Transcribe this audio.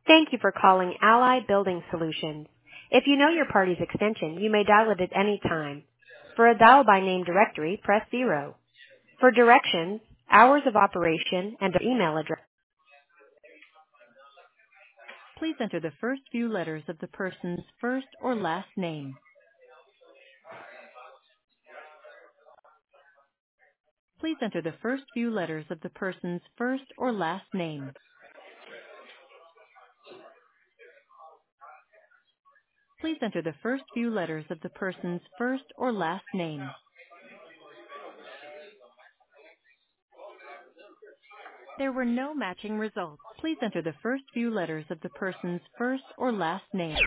Thank you for calling Ally Building Solutions. If you know your party's extension, you may dial it at any time. For a dial by name directory, press 0. For directions, hours of operation, and an email address, please enter the first few letters of the person's first or last name. Please enter the first few letters of the person's first or last name. Please enter the first few letters of the person's first or last name. There were no matching results. Please enter the first few letters of the person's first or last name.